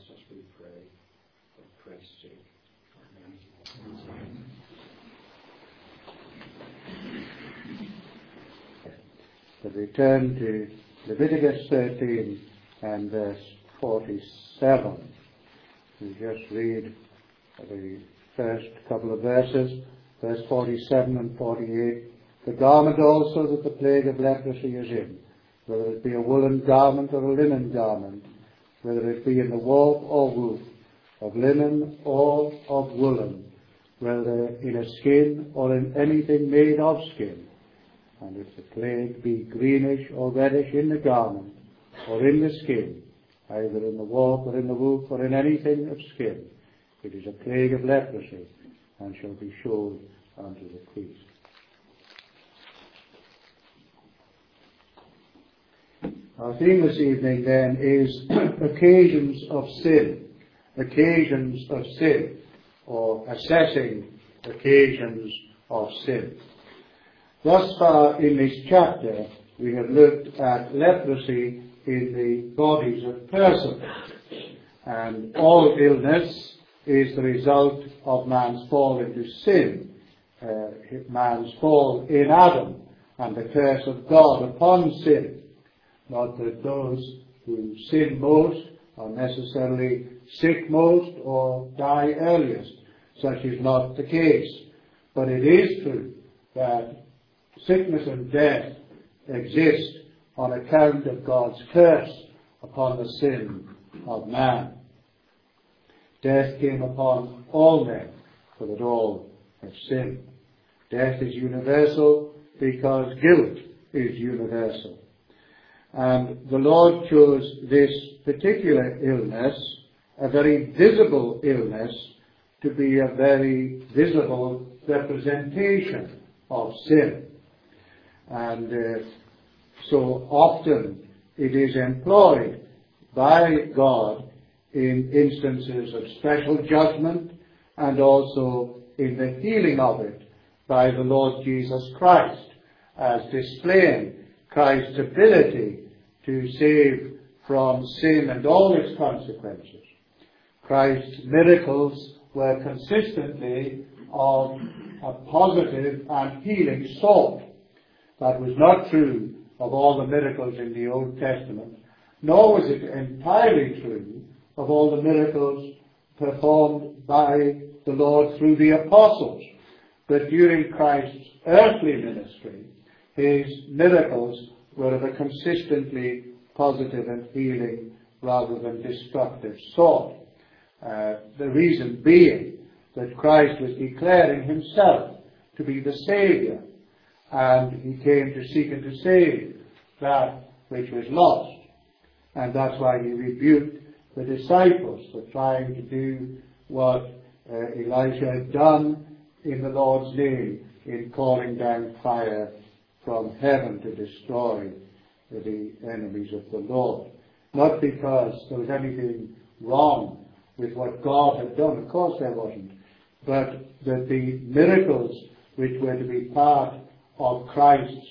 us, we pray, for Christ's sake. Amen. But we turn to Leviticus 13 and verse 47. We just read the first couple of verses, verse 47 and 48. The garment also that the plague of leprosy is in, whether it be a woolen garment or a linen garment, whether it be in the warp or woof, of linen or of woolen, whether in a skin or in anything made of skin, and if the plague be greenish or reddish in the garment or in the skin, either in the warp or in the woof or in anything of skin, it is a plague of leprosy, and shall be showed unto the priest. Our theme this evening then is occasions of sin. Occasions of sin, or assessing occasions of sin. Thus far in this chapter we have looked at leprosy in the bodies of persons, and all illness is the result of man's fall into sin, man's fall in Adam, and the curse of God upon sin. Not that those who sin most are necessarily sick most or die earliest. Such is not the case. But it is true that sickness and death exist on account of God's curse upon the sin of man. Death came upon all men, for that all have sinned. Death is universal because guilt is universal. And the Lord chose this particular illness, a very visible illness, to be a very visible representation of sin. And so often it is employed by God in instances of special judgment, and also in the healing of it by the Lord Jesus Christ, as displaying Christ's ability to save from sin and all its consequences. Christ's miracles were consistently of a positive and healing sort. That was not true of all the miracles in the Old Testament, nor was it entirely true of all the miracles performed by the Lord through the apostles. But during Christ's earthly ministry, his miracles were of a consistently positive and healing rather than destructive sort. The reason being that Christ was declaring himself to be the Saviour, and he came to seek and to save that which was lost. And that's why he rebuked the disciples for trying to do what Elijah had done in the Lord's name, in calling down fire from heaven to destroy the enemies of the Lord. Not because there was anything wrong with what God had done, of course there wasn't, but that the miracles which were to be part of Christ's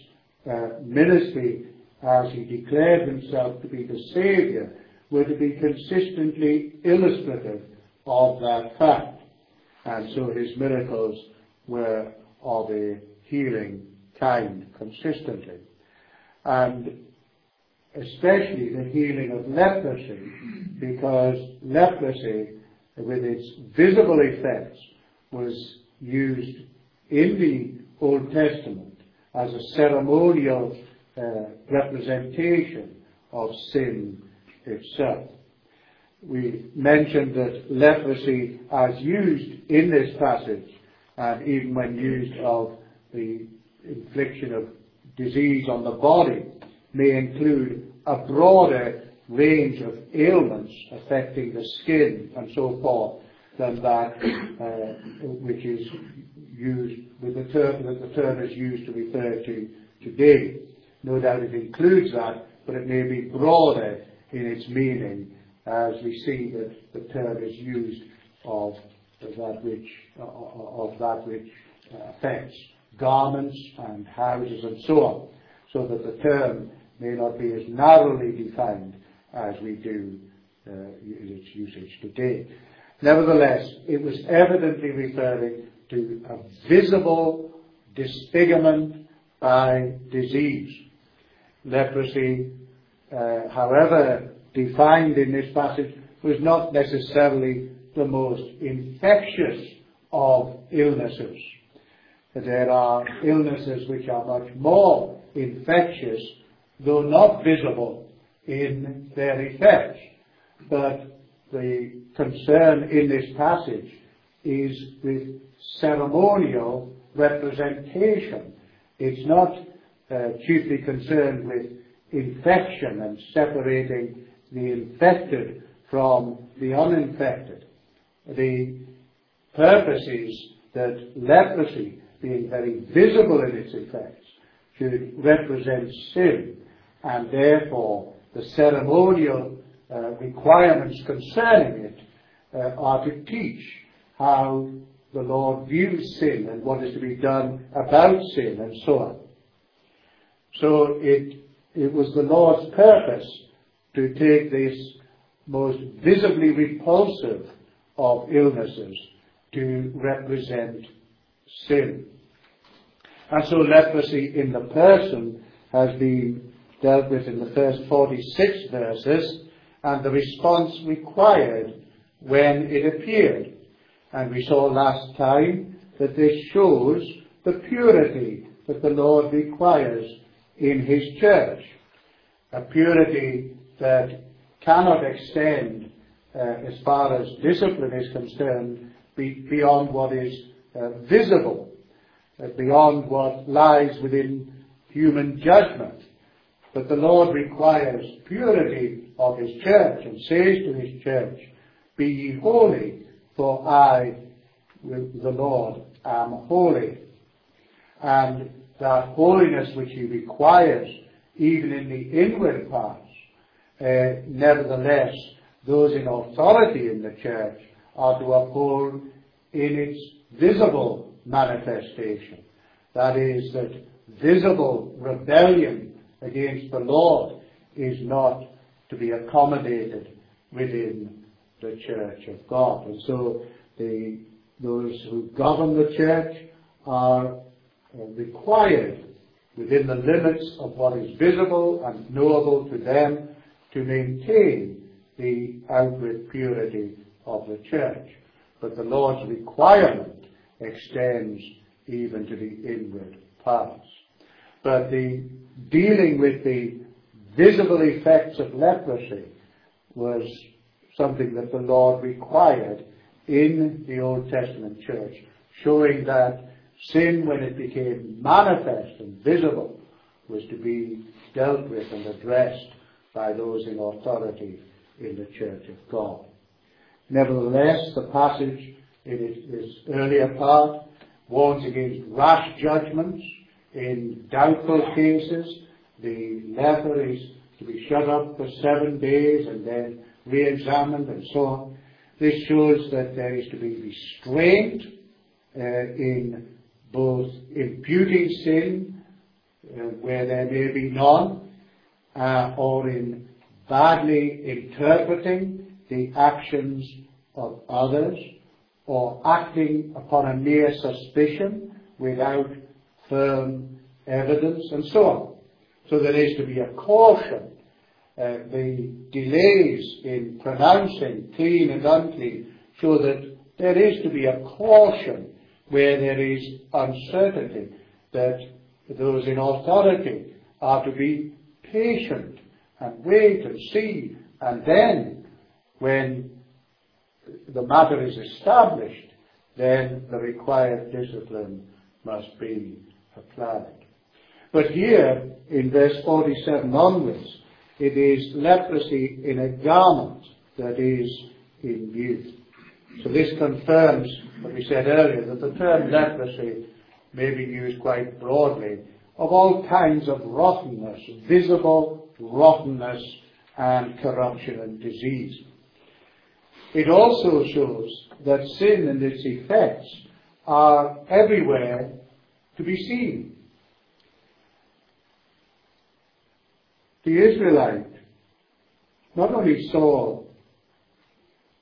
ministry as he declared himself to be the Saviour were to be consistently illustrative of that fact. And so his miracles were of a healing kind consistently. And especially the healing of leprosy, because leprosy, with its visible effects, was used in the Old Testament as a ceremonial representation of sin itself. We mentioned that leprosy, as used in this passage, and even when used of the infliction of disease on the body, may include a broader range of ailments affecting the skin and so forth than that which is used with the term that the term is used to refer to today. No doubt it includes that, but it may be broader in its meaning as we see that the term is used of that which affects garments and houses and so on, so that the term may not be as narrowly defined as we do in its usage today. Nevertheless, it was evidently referring to a visible disfigurement by disease. Leprosy, however defined in this passage, was not necessarily the most infectious of illnesses. There are illnesses which are much more infectious, though not visible in their effects. But the concern in this passage is with ceremonial representation. It's not chiefly concerned with infection and separating the infected from the uninfected. The purpose is that leprosy, being very visible in its effects, should represent sin, and therefore the ceremonial requirements concerning it are to teach how the Lord views sin and what is to be done about sin and so on. So it was the Lord's purpose to take this most visibly repulsive of illnesses to represent sin. And so leprosy in the person has been dealt with in the first 46 verses, and the response required when it appeared. And we saw last time that this shows the purity that the Lord requires in His church. A purity that cannot extend as far as discipline is concerned beyond what is visible, beyond what lies within human judgment. But the Lord requires purity of His church and says to His church, "Be ye holy, for I, the Lord, am holy." And that holiness which He requires, even in the inward parts, nevertheless, those in authority in the church are to uphold in its visible manifestation. That is, that visible rebellion against the Lord is not to be accommodated within the church of God. And so those who govern the church are required, within the limits of what is visible and knowable to them, to maintain the outward purity of the church. But the Lord's requirement extends even to the inward parts. But the dealing with the visible effects of leprosy was something that the Lord required in the Old Testament church, showing that sin, when it became manifest and visible, was to be dealt with and addressed by those in authority in the church of God. Nevertheless, the passage in its earlier part warns against rash judgments in doubtful cases. The leper is to be shut up for 7 days and then re-examined and so on. This shows that there is to be restraint in both imputing sin where there may be none, or in badly interpreting the actions of others, or acting upon a mere suspicion without firm evidence, and so on. So there is to be a caution. The delays in pronouncing clean and unclean show that there is to be a caution where there is uncertainty, that those in authority are to be patient and wait and see, and then when the matter is established, then the required discipline must be applied. But here, in verse 47 onwards, it is leprosy in a garment that is in view. So this confirms what we said earlier, that the term leprosy may be used quite broadly of all kinds of rottenness, visible rottenness and corruption and disease. It also shows that sin and its effects are everywhere to be seen. The Israelite not only saw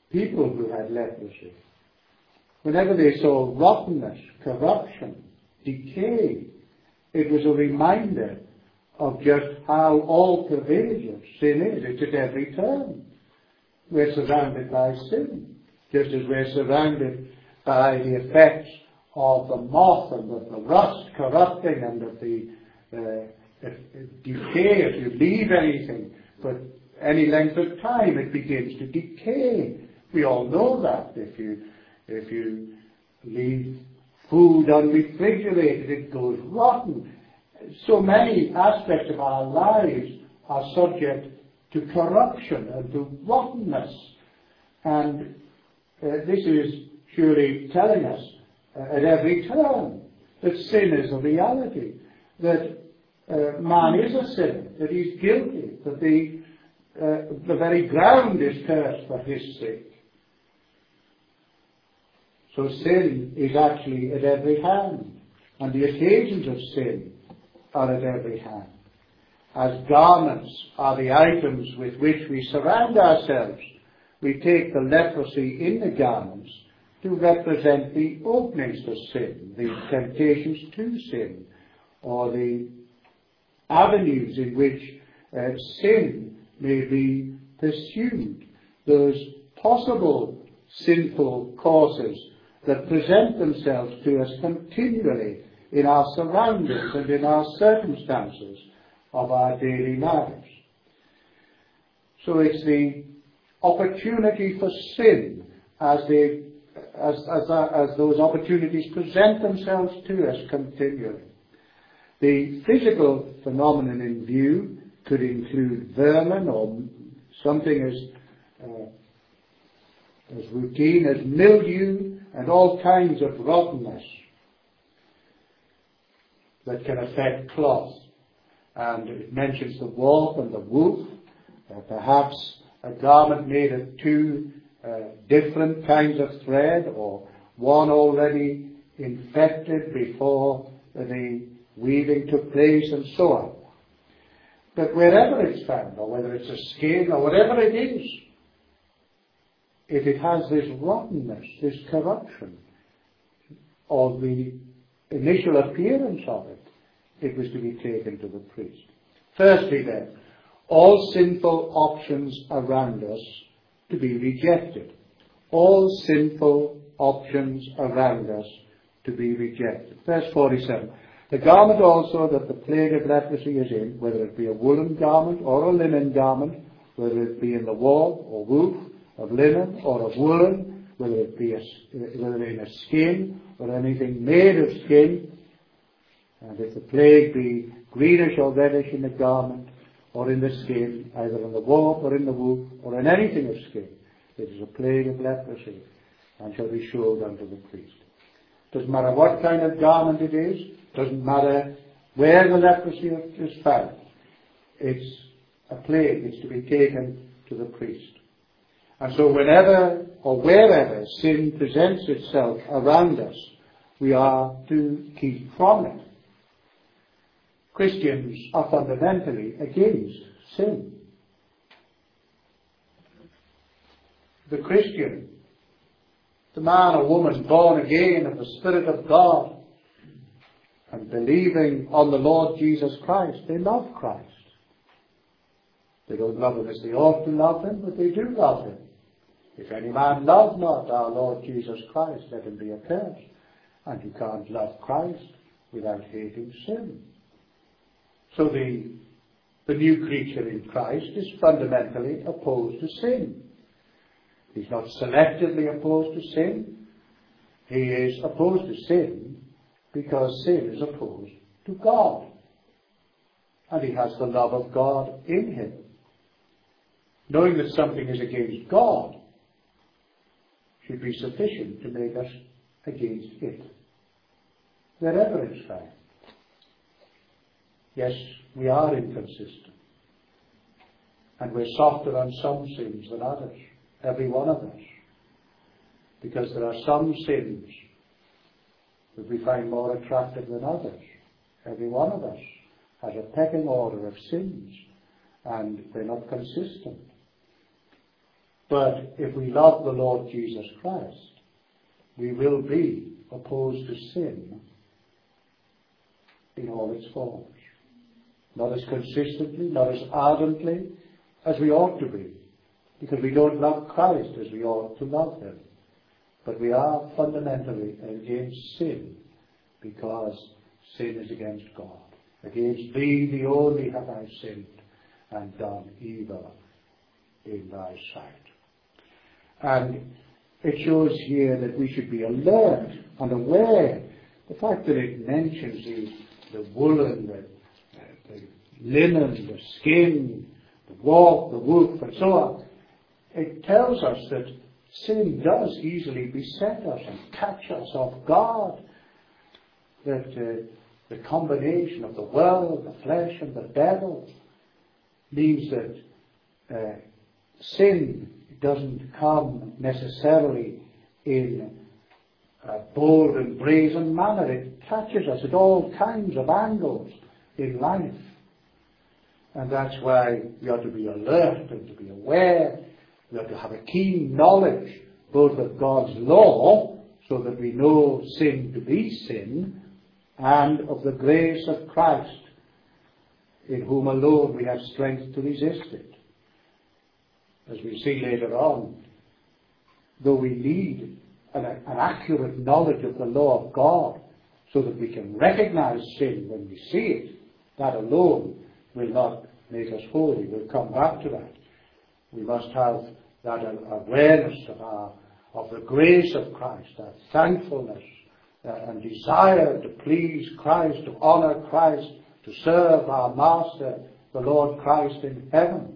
people who had leprosy. Whenever they saw rottenness, corruption, decay, it was a reminder of just how all-pervasive sin is. It's at every turn. We're surrounded by sin, just as we're surrounded by the effects of the moth and of the rust corrupting and of the decay. If you leave anything for any length of time, it begins to decay. We all know that. If you leave food unrefrigerated, it goes rotten. So many aspects of our lives are subject to corruption and to rottenness. And this is surely telling us at every turn that sin is a reality, that man is a sinner, that he's guilty, that the very ground is cursed for his sake. So sin is actually at every hand, and the occasions of sin are at every hand. As garments are the items with which we surround ourselves, we take the leprosy in the garments to represent the openings to sin, the temptations to sin, or the avenues in which sin may be pursued, those possible sinful courses that present themselves to us continually in our surroundings and in our circumstances of our daily lives. So it's the opportunity for sin as those opportunities present themselves to us continually. The physical phenomenon in view could include vermin or something as routine as mildew and all kinds of rottenness that can affect cloth. And it mentions the warp and the woof, perhaps a garment made of two different kinds of thread, or one already infected before the weaving took place, and so on. But wherever it's found, or whether it's a skin, or whatever it is, if it has this rottenness, this corruption, or the initial appearance of it, it was to be taken to the priest. Firstly then, all sinful options around us to be rejected. All sinful options around us to be rejected. Verse 47. The garment also that the plague of leprosy is in, whether it be a woolen garment or a linen garment, whether it be in the warp or woof of linen or of woolen, whether it be whether in a skin or anything made of skin, and if the plague be greenish or reddish in the garment or in the skin, either in the warp or in the woof or in anything of skin, it is a plague of leprosy, and shall be showed unto the priest. Doesn't matter what kind of garment it is, doesn't matter where the leprosy is found. It's a plague. It's to be taken to the priest. And so whenever or wherever sin presents itself around us, we are to keep from it. Christians are fundamentally against sin. The Christian, the man or woman born again of the Spirit of God and believing on the Lord Jesus Christ, they love Christ. They don't love him as they ought to love him, but they do love him. If any man love not our Lord Jesus Christ, let him be accursed. And you can't love Christ without hating sin. So the new creature in Christ is fundamentally opposed to sin. He's not selectively opposed to sin. He is opposed to sin because sin is opposed to God. And he has the love of God in him. Knowing that something is against God should be sufficient to make us against it, wherever it's found. Yes, we are inconsistent. And we're softer on some sins than others, every one of us. Because there are some sins that we find more attractive than others. Every one of us has a pecking order of sins, and they're not consistent. But if we love the Lord Jesus Christ, we will be opposed to sin in all its forms. Not as consistently, not as ardently as we ought to be, because we don't love Christ as we ought to love him. But we are fundamentally against sin, because sin is against God. Against thee, the only, have I sinned, and done evil in thy sight. And it shows here that we should be alert and aware. The fact that it mentions the woolen, the linen, the skin, the warp, the woof, and so on, it tells us that sin does easily beset us and catch us off guard. That the combination of the world, the flesh, and the devil means that sin doesn't come necessarily in a bold and brazen manner. It catches us at all kinds of angles in life. And that's why we ought to be alert and to be aware. We ought to have a keen knowledge both of God's law, so that we know sin to be sin, and of the grace of Christ, in whom alone we have strength to resist it. As we see later on, though we need an accurate knowledge of the law of God so that we can recognize sin when we see it, that alone will not make us holy. We'll come back to that. We must have that awareness of the grace of Christ, that thankfulness and desire to please Christ, to honor Christ, to serve our Master, the Lord Christ in heaven.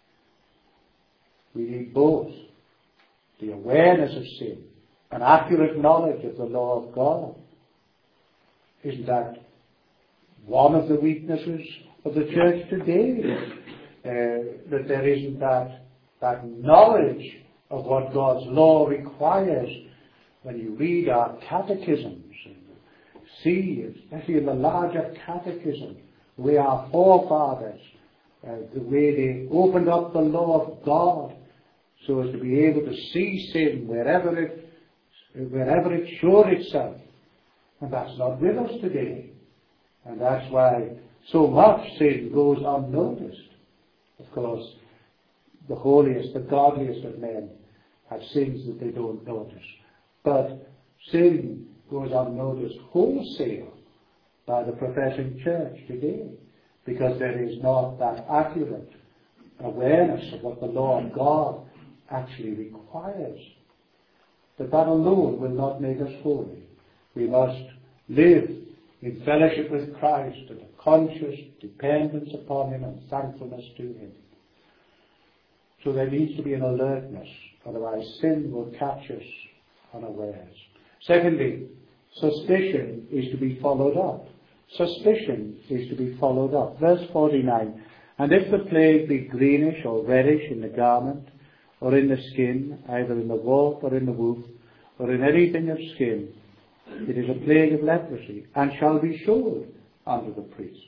We need both the awareness of sin, an accurate knowledge of the law of God. Isn't that one of the weaknesses of the church today? That there isn't that knowledge of what God's law requires. When you read our catechisms and see, especially in the larger catechism, where our forefathers, the way they opened up the law of God, so as to be able to see sin wherever it showed itself. And that's not with us today. And that's why so much sin goes unnoticed. Of course, the holiest, the godliest of men have sins that they don't notice. But sin goes unnoticed wholesale by the professing church today, because there is not that accurate awareness of what the law of God actually requires. But that alone will not make us holy. We must live in fellowship with Christ and a conscious dependence upon him and thankfulness to him. So there needs to be an alertness, otherwise sin will catch us unawares. Secondly, suspicion is to be followed up. Suspicion is to be followed up. Verse 49, and if the plague be greenish or reddish in the garment, or in the skin, either in the warp or in the woof, or in anything of skin, it is a plague of leprosy, and shall be showed unto the priest.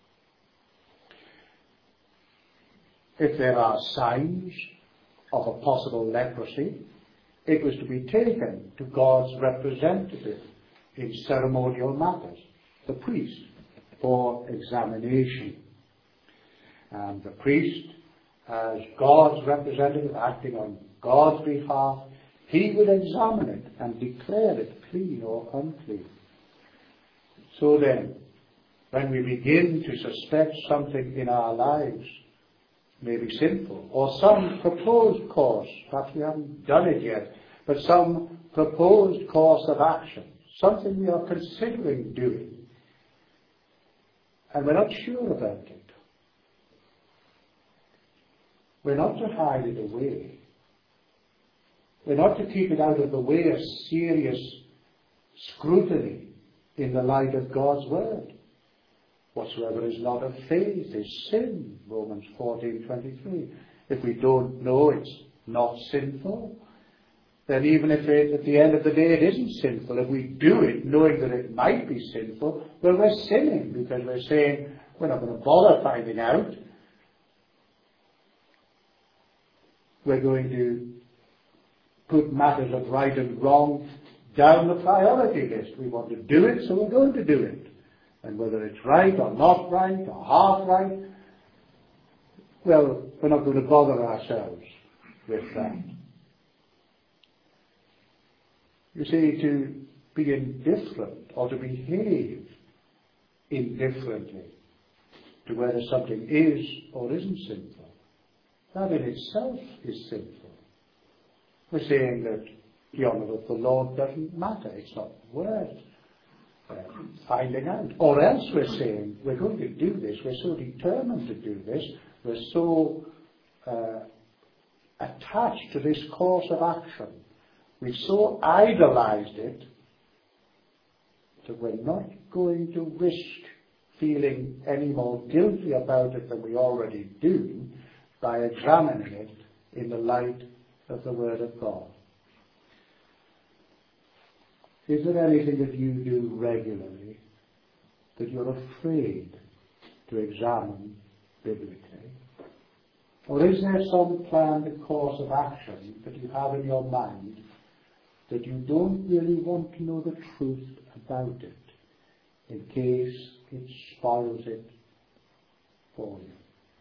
If there are signs of a possible leprosy, it was to be taken to God's representative in ceremonial matters, the priest, for examination. And the priest, as God's representative acting on God's behalf, he would examine it and declare it clean or unclean. So then, when we begin to suspect something in our lives may be sinful, or some proposed course, perhaps we haven't done it yet, but some proposed course of action, something we are considering doing, and we're not sure about it, we're not to hide it away. We're not to keep it out of the way of serious scrutiny in the light of God's word. Whatsoever is not of faith is sin, Romans 14:23. If we don't know it's not sinful, then even if at the end of the day it isn't sinful, if we do it knowing that it might be sinful, well, we're sinning, because we're saying we're not going to bother finding out. we're going to put matters of right and wrong down the priority list. We want to do it, so we're going to do it. And whether it's right or not right or half right, well, we're not going to bother ourselves with that. You see, to be indifferent or to behave indifferently to whether something is or isn't sinful, that in itself is sinful. We're saying that the honour of the Lord doesn't matter. It's not worth finding out. Or else we're saying, we're going to do this, we're so determined to do this, we're so attached to this course of action, we've so idolized it, that we're not going to risk feeling any more guilty about it than we already do by examining it in the light of the Word of God. Is there anything that you do regularly that you're afraid to examine biblically? Or is there some planned course of action that you have in your mind that you don't really want to know the truth about it in case it spoils it for you?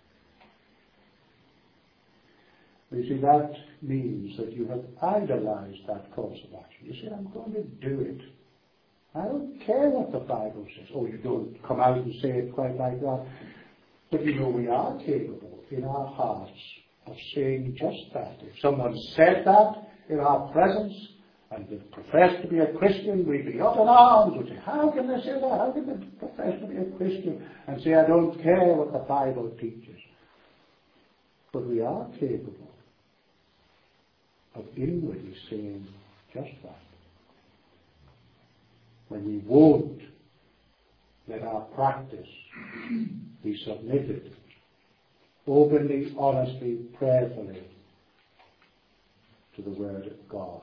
You see, that means that you have idolized that course of action. You say, I'm going to do it. I don't care what the Bible says. Oh, you don't come out and say it quite like that. But you know, we are capable in our hearts of saying just that. If someone said that in our presence and they profess to be a Christian, we'd be up in arms. We'd say, how can they say that? How can they profess to be a Christian and say, I don't care what the Bible teaches? But we are capable of inwardly saying just that. When we won't let our practice be submitted openly, honestly, prayerfully to the Word of God.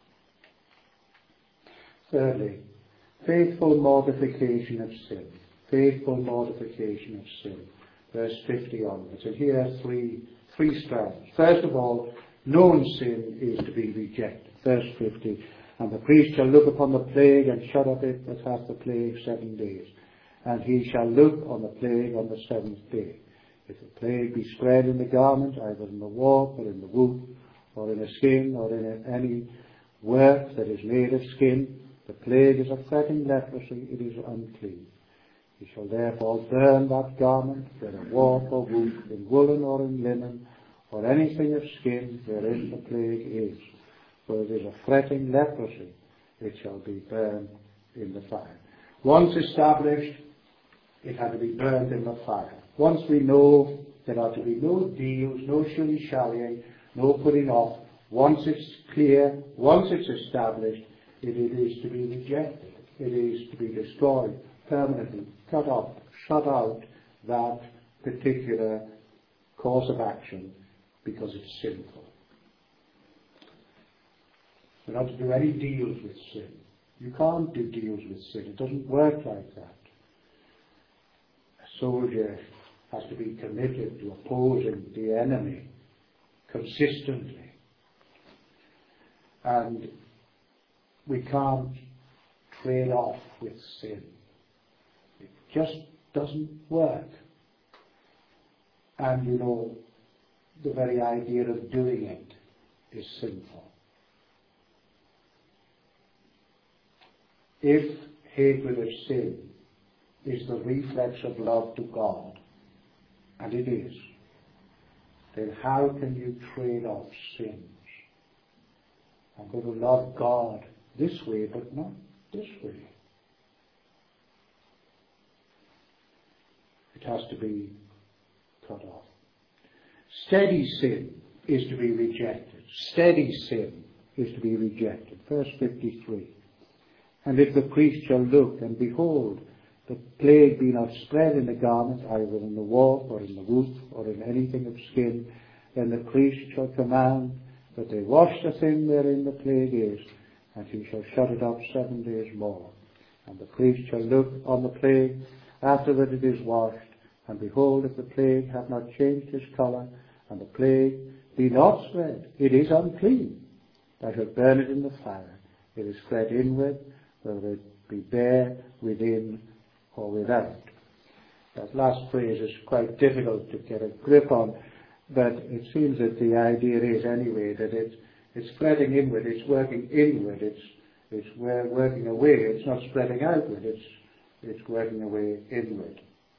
Thirdly, faithful mortification of sin. Faithful mortification of sin. Verse 50 onwards. And here are three strands. First of all, known sin is to be rejected. Verse 50. And the priest shall look upon the plague and shut up it that hath the plague 7 days. And he shall look on the plague on the 7th day. If the plague be spread in the garment, either in the warp or in the woof, or in a skin, or in any work that is made of skin, the plague is a fretting leprosy, it is unclean. He shall therefore burn that garment, whether warp or woof, in woolen or in linen, or anything of skin wherein the plague is. For it is a fretting leprosy, it shall be burned in the fire. Once established, it had to be burned in the fire. Once we know there are to be no deals, no shilly-shallying, no putting off, once it's clear, once it's established, it is to be rejected. It is to be destroyed, permanently, cut off, shut out that particular course of action because it's sinful. We're not to do any deals with sin. You can't do deals with sin. It doesn't work like that. A soldier has to be committed to opposing the enemy consistently. And we can't trade off with sin. It just doesn't work. And you know, the very idea of doing it is sinful. If hatred of sin is the reflex of love to God, and it is, then how can you trade off sins? I'm going to love God this way, but not this way. It has to be cut off. Steady sin is to be rejected. Steady sin is to be rejected. Verse 53. And if the priest shall look, and behold, the plague be not spread in the garment, either in the warp, or in the woof, or in anything of skin, then the priest shall command that they wash the thing wherein the plague is, and he shall shut it up 7 days more. And the priest shall look on the plague after that it is washed, and behold, if the plague have not changed his colour, and the plague be not spread. It is unclean. Thou shalt burn it in the fire. It is spread inward, whether it be bare within or without. That last phrase is quite difficult to get a grip on, but it seems that the idea is anyway that it's spreading inward, it's working inward, it's working away, it's not spreading outward, it's working away inward.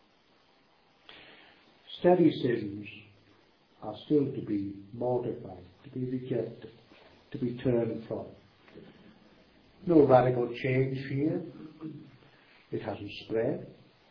Steady sins are still to be mortified, to be rejected, to be turned from. No radical change here. It hasn't spread.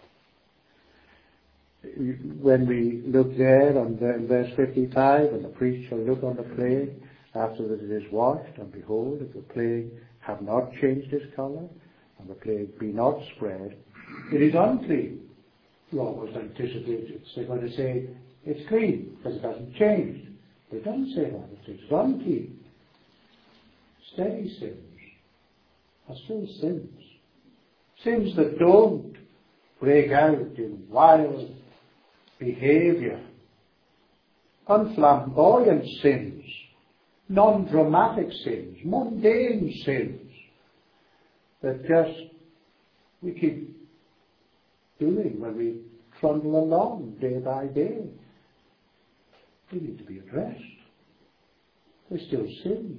When we look there on verse 55, and the priest shall look on the plague after that it is washed, and behold, if the plague have not changed its colour, and the plague be not spread, it is unclean. You almost anticipate it. They're going to say it's clean because it hasn't changed. But it doesn't say that. It says it's unclean. Steady sins are still sins. Sins that don't break out in wild behaviour. Unflamboyant sins. Non-dramatic sins. Mundane sins. That just we keep doing when we trundle along day by day. They need to be addressed. They're still sins.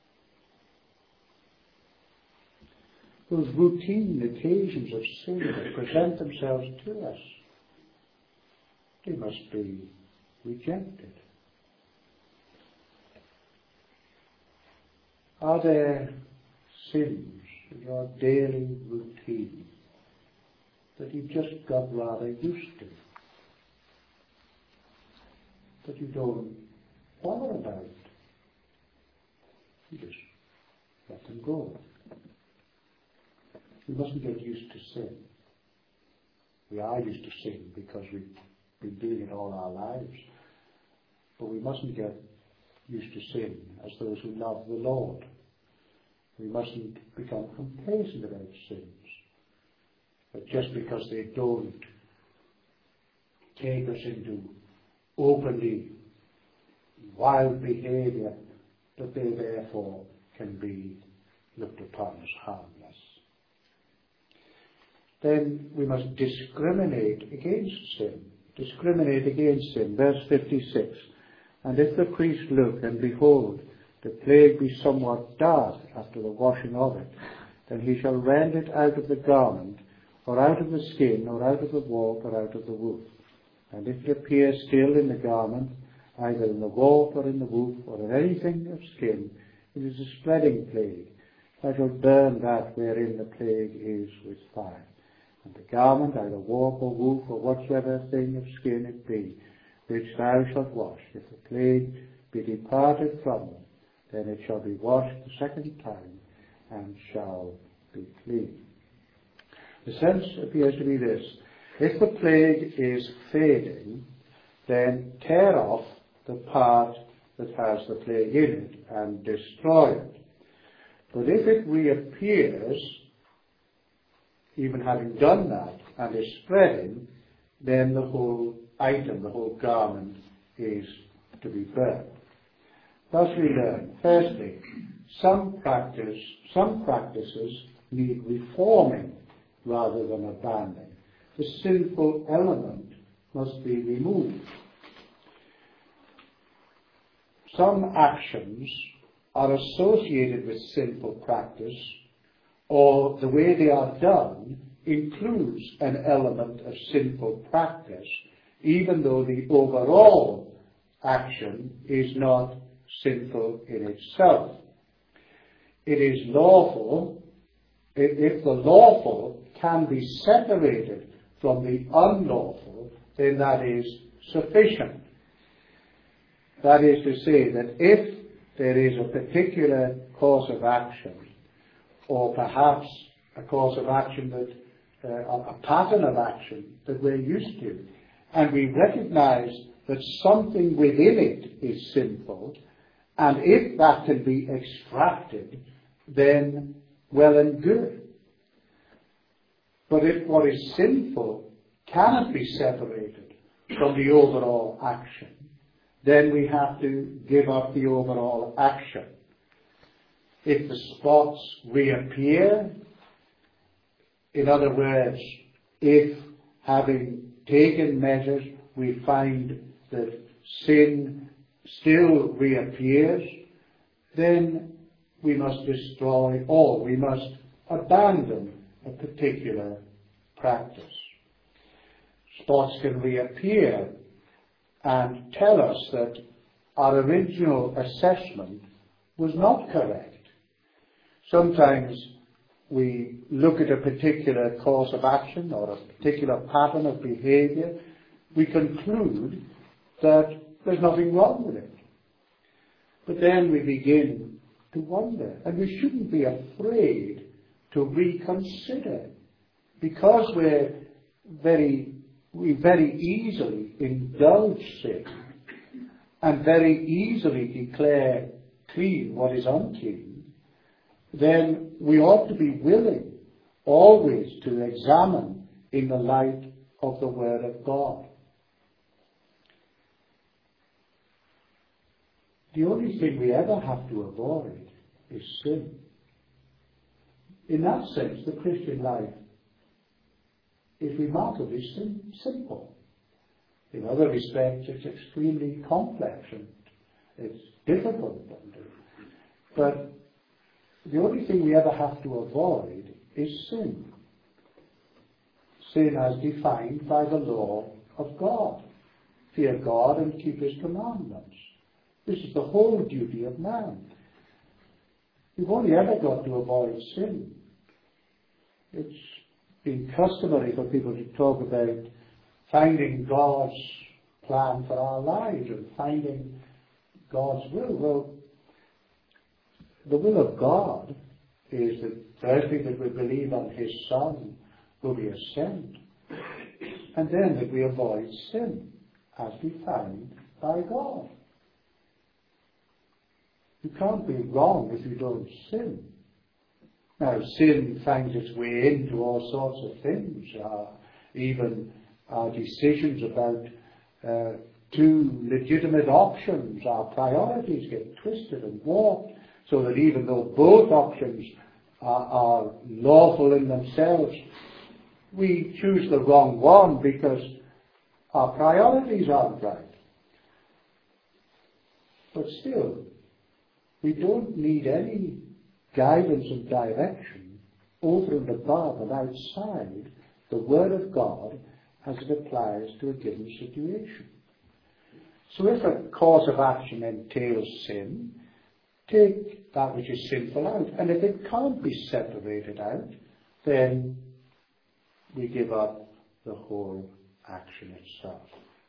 Those routine occasions of sin that present themselves to us, they must be rejected. Are there sins in your daily routine that you've just got rather used to, that you don't bother about? You just let them go. We mustn't get used to sin. We are used to sin because we've been doing it all our lives. But we mustn't get used to sin as those who love the Lord. We mustn't become complacent about sins. But just because they don't take us into openly wild behaviour, that they therefore can be looked upon as harmless. Then we must discriminate against sin. Discriminate against sin. Verse 56. And if the priest look, and behold, the plague be somewhat dark after the washing of it, then he shall rend it out of the garment, or out of the skin, or out of the warp, or out of the woof. And if it appear still in the garment, either in the warp, or in the woof, or in anything of skin, it is a spreading plague. Thou shalt burn that wherein the plague is with fire. And the garment, either warp or woof, or whatsoever thing of skin it be, which thou shalt wash, if the plague be departed from them, then it shall be washed the second time, and shall be clean. The sense appears to be this: if the plague is fading, then tear off the part that has the plague in it, and destroy it. But if it reappears, even having done that, and is spreading, then the whole item, the whole garment, is to be burned. Thus we learn, firstly, some practices need reforming rather than abandoning. The sinful element must be removed. Some actions are associated with sinful practice, or the way they are done includes an element of sinful practice, even though the overall action is not sinful in itself. It is lawful, if the lawful can be separated from the unlawful, then that is sufficient. That is to say that if there is a particular course of action, or perhaps a course of action that, a pattern of action that we're used to, and we recognize that something within it is sinful, and if that can be extracted, then well and good. But if what is sinful cannot be separated from the overall action, then we have to give up the overall action. If the spots reappear, in other words, if having taken measures we find that sin still reappears, then we must destroy or we must abandon a particular practice. Spots can reappear and tell us that our original assessment was not correct. Sometimes we look at a particular course of action or a particular pattern of behavior, we conclude that there's nothing wrong with it. But then we begin to wonder, and we shouldn't be afraid to reconsider, because we very easily indulge sin and very easily declare clean what is unclean. Then we ought to be willing always to examine in the light of the Word of God. The only thing we ever have to avoid is sin. In that sense, the Christian life is remarkably simple. In other respects, it's extremely complex and it's difficult. But the only thing we ever have to avoid is sin. Sin as defined by the law of God. Fear God and keep His commandments. This is the whole duty of man. We've only ever got to avoid sin. It's been customary for people to talk about finding God's plan for our lives and finding God's will. Well, the will of God is that firstly that we believe on His Son whom He has sent, and then that we avoid sin as defined by God. You can't be wrong if you don't sin. Now, sin finds its way into all sorts of things, even our decisions about two legitimate options. Our priorities get twisted and warped, so that even though both options are lawful in themselves, we choose the wrong one because our priorities aren't right. But still, we don't need any guidance and direction over and above and outside the Word of God as it applies to a given situation. So if a course of action entails sin, take that which is sinful out. And if it can't be separated out, then we give up the whole action itself.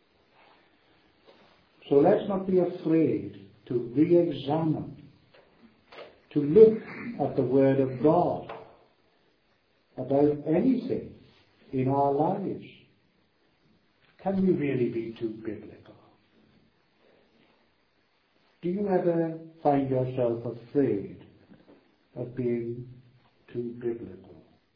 So let's not be afraid to re-examine, to look at the Word of God about anything in our lives. Can we really be too biblical? Do you ever find yourself afraid of being too biblical?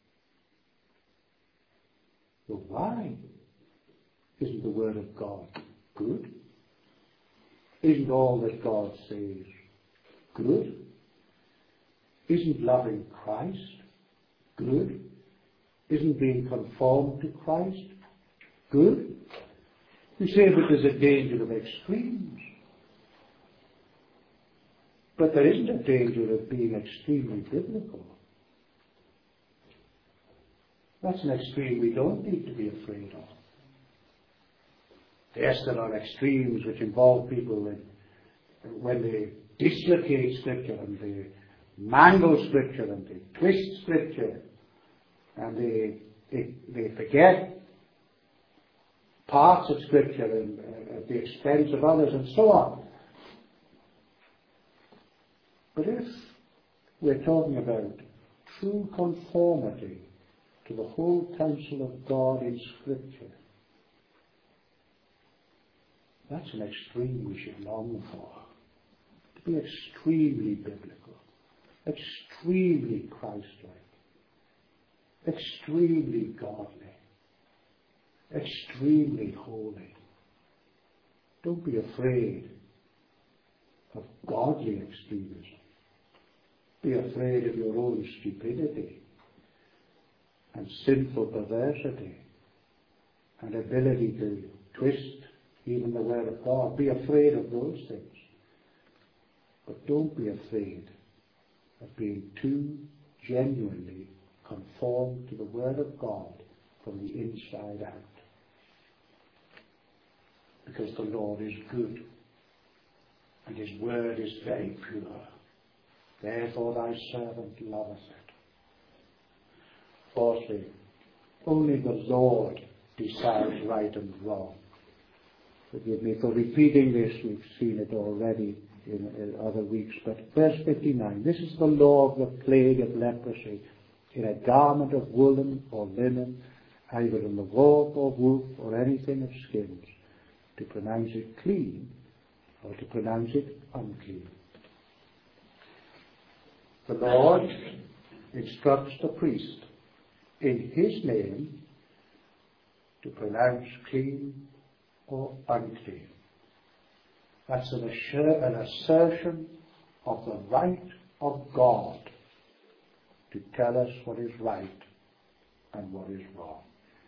Well, why? Isn't the Word of God good? Isn't all that God says good? Isn't loving Christ good? Isn't being conformed to Christ good? We say that there's a danger of extremes. But there isn't a danger of being extremely biblical. That's an extreme we don't need to be afraid of. Yes, there are extremes which involve people when they dislocate Scripture and they mangle Scripture and they twist Scripture and they forget parts of Scripture at the expense of others and so on. But if we're talking about true conformity to the whole counsel of God in Scripture, that's an extreme we should long for. To be extremely biblical, extremely Christ-like, extremely godly, extremely holy. Don't be afraid of godly extremism. Be afraid of your own stupidity and sinful perversity and ability to twist even the word of God. Be afraid of those things. But don't be afraid of being too genuinely conformed to the word of God from the inside out. Because the Lord is good and his word is very pure. Therefore thy servant loveth it. Fourthly, only the Lord decides right and wrong. Forgive me for repeating this, we've seen it already in other weeks, but verse 59, this is the law of the plague of leprosy, in a garment of woolen or linen, either in the warp or woof or anything of skins, to pronounce it clean or to pronounce it unclean. The Lord instructs the priest in his name to pronounce clean or unclean. That's an assertion of the right of God to tell us what is right and what is wrong.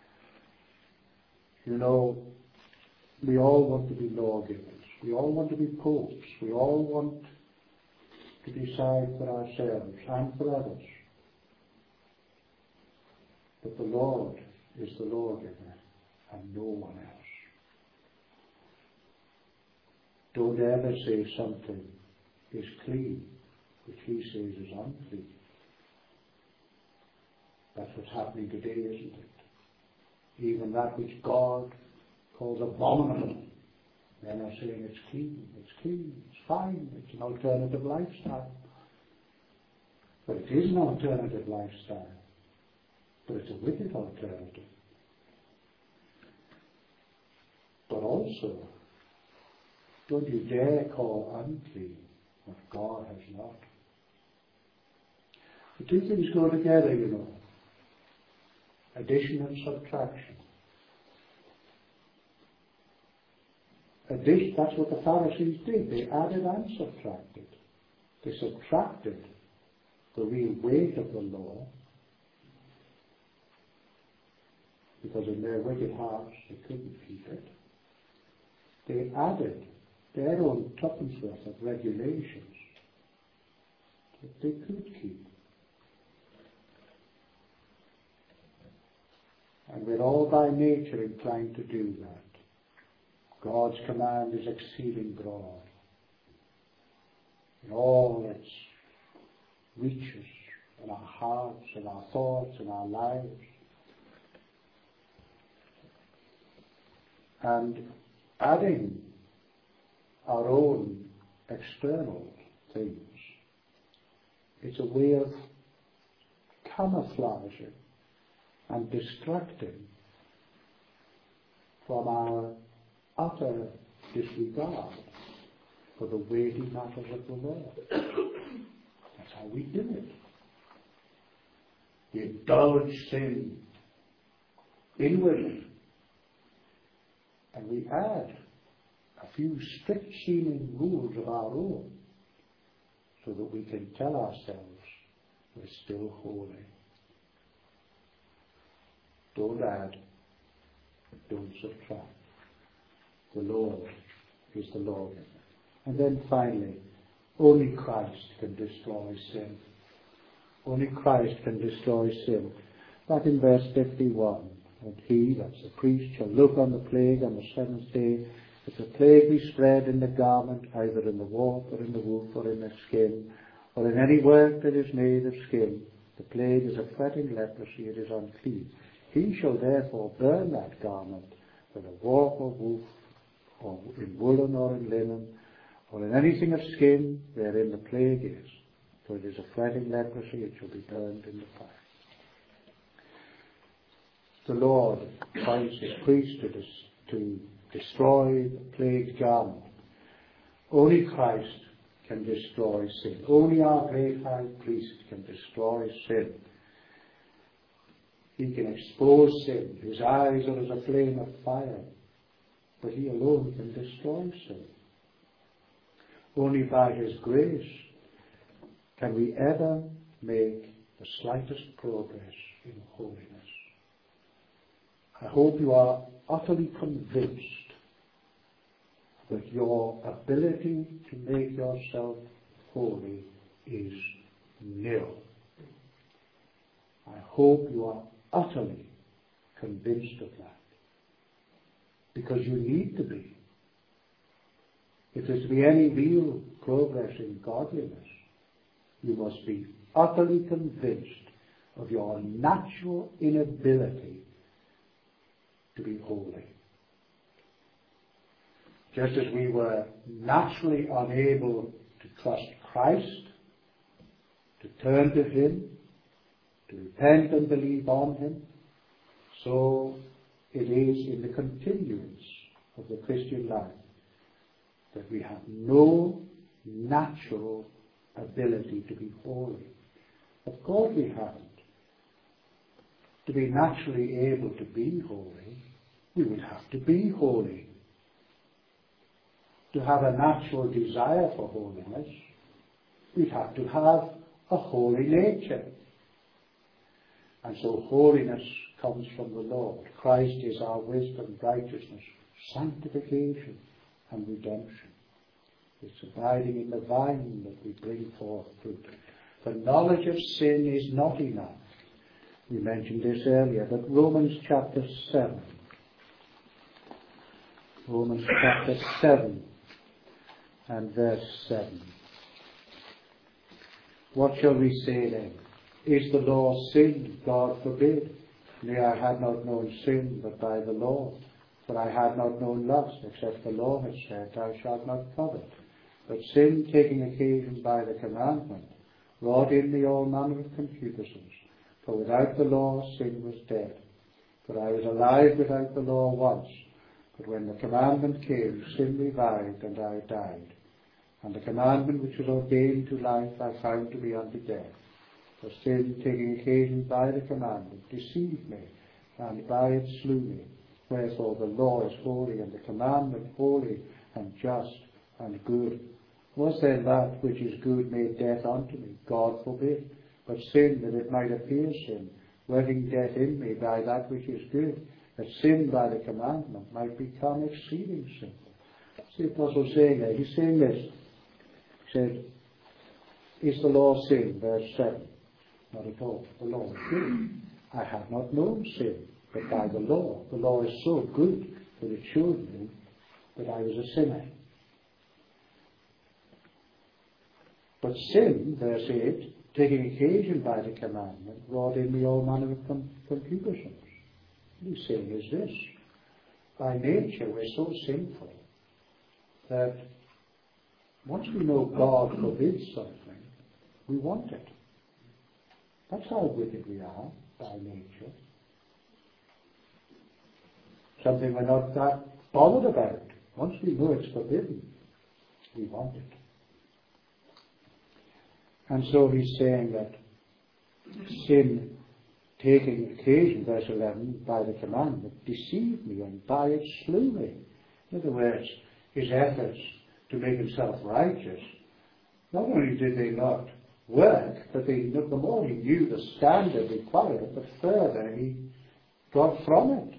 You know, we all want to be lawgivers. We all want to be popes. We all want to decide for ourselves and for others. But the Lord is the lawgiver and no one else. Don't ever say something is clean, which he says is unclean. That's what's happening today, isn't it? Even that which God calls abominable, men are saying it's clean, it's fine, it's an alternative lifestyle. But it is an alternative lifestyle. But it's a wicked alternative. But also, don't you dare call unclean what God has not. The two things go together, you know. Addition and subtraction. That's what the Pharisees did. They added and subtracted. They subtracted the real weight of the law because in their wicked hearts they couldn't keep it. They added their own tuppence worth of regulations that they could keep. And we're all by nature inclined to do that. God's command is exceeding broad in all its reaches in our hearts, in our thoughts, in our lives. And adding our own external things, it's a way of camouflaging and distracting from our utter disregard for the weighty matters of the Lord. That's how we do it. We indulge sin inwardly, and we add a few strict-seeming rules of our own so that we can tell ourselves we're still holy. Don't add, don't subtract. The Lord is the lawgiver. And then finally, only Christ can destroy sin. Only Christ can destroy sin. That in verse 51. And he, that's the priest, shall look on the plague on the seventh day. If the plague be spread in the garment, either in the warp or in the woof or in the skin, or in any work that is made of skin, the plague is a fretting leprosy, it is unclean. He shall therefore burn that garment with a warp or woof, or in woolen or in linen, or in anything of skin wherein the plague is. For it is a fretting leprosy, it shall be burned in the fire. The Lord finds his priest to destroy the plagued garment. Only Christ can destroy sin. Only our great high priest can destroy sin. He can expose sin. His eyes are as a flame of fire. but He alone can destroy sin. Only by His grace can we ever make the slightest progress in holiness. I hope you are utterly convinced that your ability to make yourself holy is nil. I hope you are utterly convinced of that, because you need to be. If there's to be any real progress in godliness, you must be utterly convinced of your natural inability to be holy. Just as we were naturally unable to trust Christ, to turn to Him, to repent and believe on Him, so it is in the continuance of the Christian life that we have no natural ability to be holy. Of course we haven't. To be naturally able to be holy, we would have to be holy. To have a natural desire for holiness, we'd have to have a holy nature. And so holiness comes from the Lord. Christ is our wisdom, righteousness, sanctification, and redemption. It's abiding in the vine that we bring forth fruit. The knowledge of sin is not enough. We mentioned this earlier, but Romans chapter 7. Romans chapter 7 and verse 7. What shall we say then? Is the law sin? God forbid. Nay, I had not known sin but by the law. For I had not known lust, except the law had said, Thou shalt not covet. But sin, taking occasion by the commandment, wrought in me all manner of concupiscence. For without the law sin was dead. For I was alive without the law once. But when the commandment came, sin revived, and I died. And the commandment which was ordained to life I found to be unto death. For sin, taking occasion by the commandment, deceived me, and by it slew me. Wherefore the law is holy, and the commandment holy, and just, and good. Was then that which is good made death unto me? God forbid. But sin, that it might appear sin, working death in me by that which is good, that sin by the commandment might become exceeding sin. See the apostle saying there, he's saying this. He said, is the law sin? Verse 7. Not at all. The law is good. I had not known sin, but by the law. The law is so good that it showed me that I was a sinner. But sin, verse 8, taking occasion by the commandment, wrought in me all manner of concupiscence. What he's saying is this. By nature we're so sinful that once we know God forbids something, we want it. That's how wicked we are by nature. Something we're not that bothered about. Once we know it's forbidden, we want it. And so he's saying that sin, taking occasion, verse 11, by the commandment, deceived me, and by it slew me. In other words, his efforts to make himself righteous, not only did they not work, but the more he knew the standard required, the further he got from it.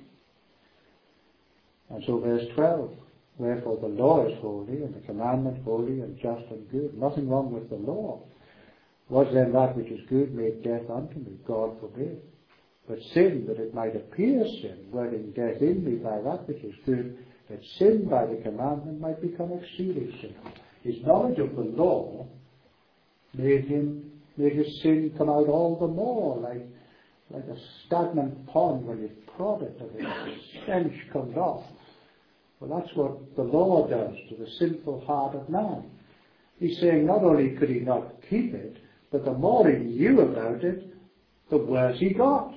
And so verse 12, wherefore the law is holy, and the commandment holy, and just and good. Nothing wrong with the law. Was then that which is good made death unto me? God forbid. But sin, that it might appear sin, working death in me by that which is good, that sin by the commandment might become exceeding sin. His knowledge of the law made his sin come out all the more, like a stagnant pond when you prod it and the stench comes off. Well, that's what the law does to the sinful heart of man. He's saying not only could he not keep it, but the more he knew about it, the worse he got.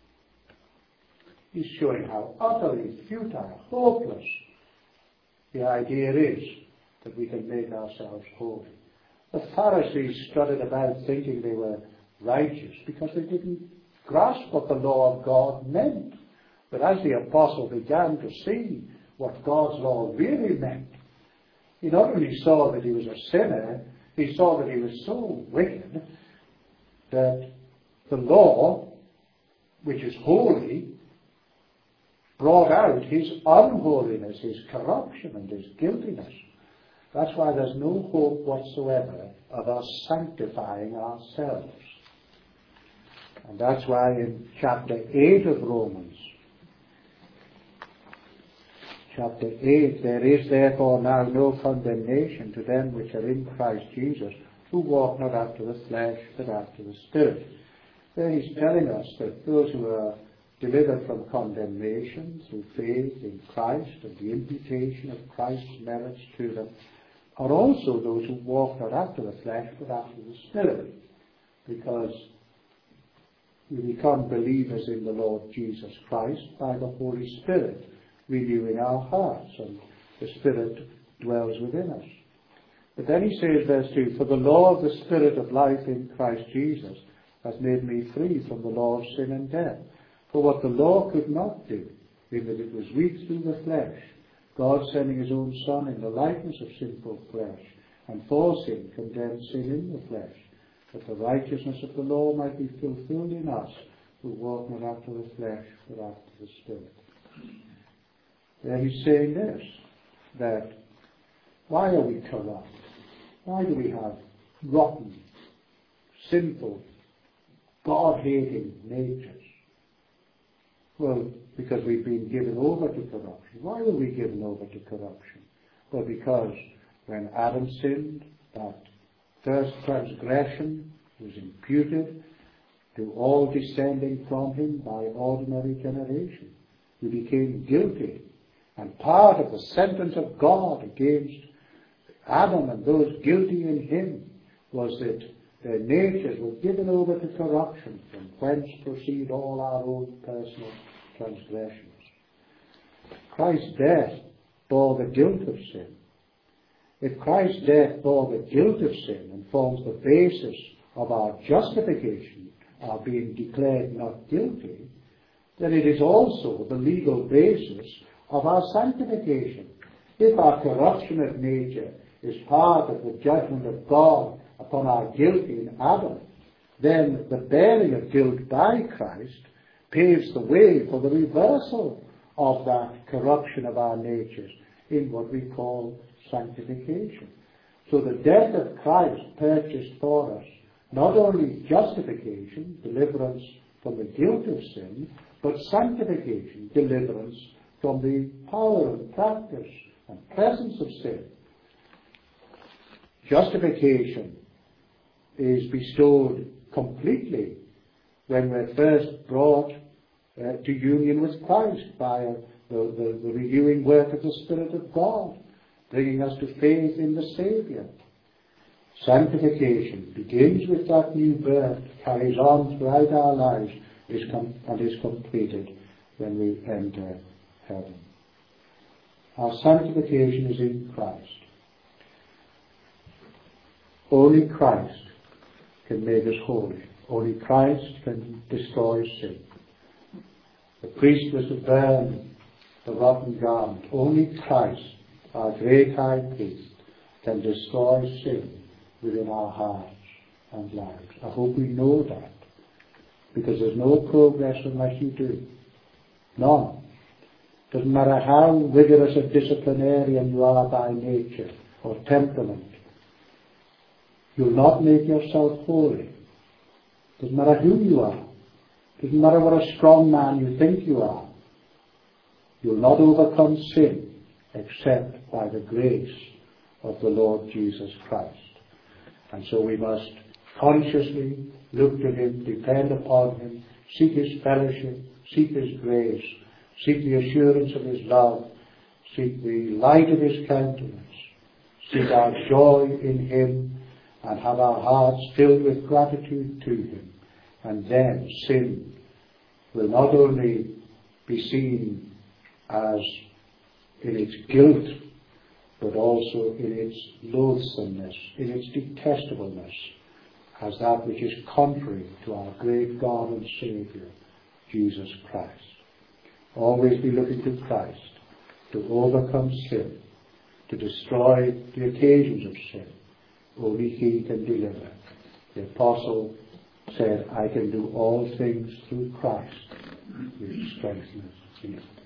He's showing how utterly futile, hopeless the idea is that we can make ourselves holy. The Pharisees strutted about thinking they were righteous because they didn't grasp what the law of God meant. But as the apostle began to see what God's law really meant. He not only saw that he was a sinner, he saw that he was so wicked that the law, which is holy, brought out his unholiness, his corruption and his guiltiness. That's why there's no hope whatsoever of us sanctifying ourselves. And that's why in chapter 8 of Romans, chapter 8, there is therefore now no condemnation to them which are in Christ Jesus, who walk not after the flesh, but after the Spirit. There he's telling us that those who are delivered from condemnation through faith in Christ and the imputation of Christ's merits to them are also those who walk not after the flesh, but after the Spirit, because we become believers in the Lord Jesus Christ by the Holy Spirit renewing our hearts, and the Spirit dwells within us. But then he says, verse 2, for the law of the Spirit of life in Christ Jesus has made me free from the law of sin and death. For what the law could not do, in that it was weak through the flesh, God sending his own Son in the likeness of sinful flesh, and for sin condemned sin in the flesh, that the righteousness of the law might be fulfilled in us, who walk not after the flesh, but after the Spirit. There he's saying this, that why are we corrupt? Why do we have rotten, sinful, God-hating natures? Well, because we've been given over to corruption. Why were we given over to corruption? Well, because when Adam sinned, that first transgression was imputed to all descending from him by ordinary generation. We became guilty. And part of the sentence of God against Adam and those guilty in him was that their natures were given over to corruption, from whence proceed all our own personal transgressions. Christ's death bore the guilt of sin. If Christ's death bore the guilt of sin and forms the basis of our justification, our being declared not guilty, then it is also the legal basis of our sanctification. If our corruption of nature is part of the judgment of God upon our guilt in Adam, then the bearing of guilt by Christ paves the way for the reversal of that corruption of our natures in what we call sanctification. So the death of Christ purchased for us not only justification, deliverance from the guilt of sin, but sanctification, deliverance from the power and practice and presence of sin. Justification is bestowed completely when we're first brought to union with Christ by the renewing work of the Spirit of God, bringing us to faith in the Saviour. Sanctification begins with that new birth, carries on throughout our lives, and is completed when we enter heaven. Our sanctification is in Christ. Only Christ can make us holy. Only Christ can destroy sin. The priest was to burn the rotten garment. Only Christ, our great high priest, can destroy sin within our hearts and lives. I hope we know that, because there's no progress unless you do. None. Doesn't matter how vigorous a disciplinarian you are by nature or temperament, you'll not make yourself holy. Doesn't matter who you are. Doesn't matter what a strong man you think you are. You'll not overcome sin except by the grace of the Lord Jesus Christ. And so we must consciously look to him, depend upon him, seek his fellowship, seek his grace, seek the assurance of his love, seek the light of his countenance, seek our joy in him, and have our hearts filled with gratitude to him. And then sin will not only be seen as in its guilt, but also in its loathsomeness, in its detestableness, as that which is contrary to our great God and Saviour, Jesus Christ. Always be looking to Christ. to overcome sin, to destroy the occasions of sin. Only He can deliver. The Apostle said, I can do all things through Christ, which strengthens me.